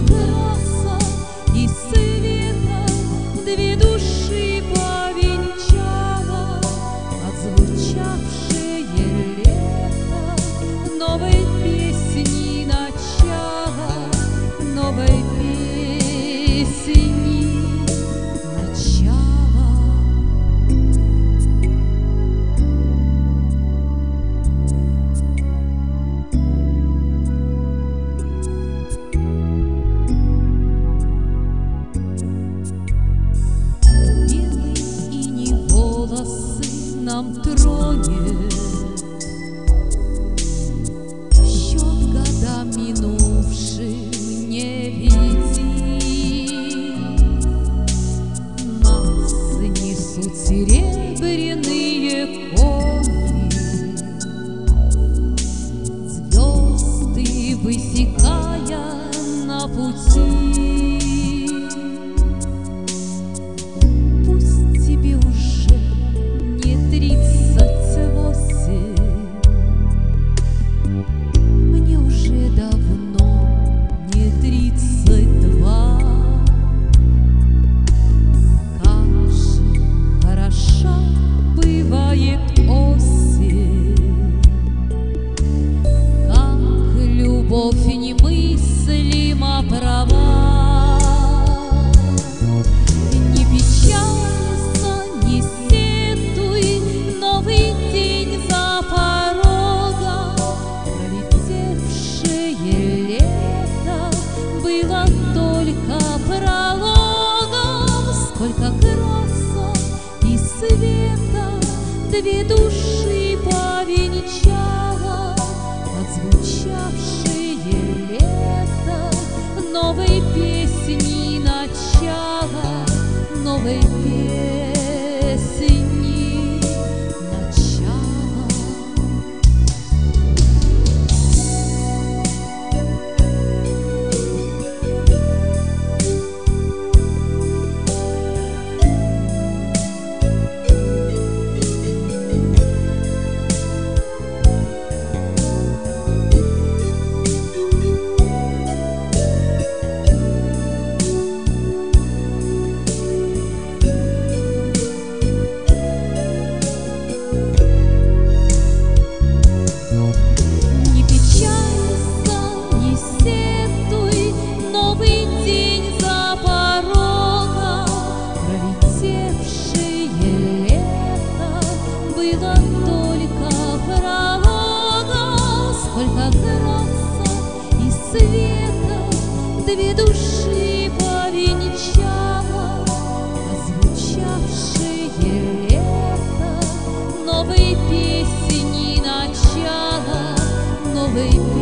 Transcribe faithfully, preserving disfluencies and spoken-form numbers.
краса и света две души повенчало отзвучавшее лето новой песни начало, новой песни начало. Белый иней волосы нам тронет, счет годам минувшим не веди. Нас несут серебряные кони, звезды высекая на пути. Пусть тебе уже не тридцать восемь, мне уже давно не тридцать два. Как же хороша бывает осень, как любовь немыслимо права. Не печалься, не сетуй, новый день за порогом. Пролетевшее лето было только прологом. Сколько краса и света две души повенчало отзвучавшее лето новой песни начало, новой песни начало. Не печалься, не сетуй, новый день за порогом. Пролетевшее лето было только прологом. Сколько краса и света две души повенчало озвучавшее лето новой песни начало, новой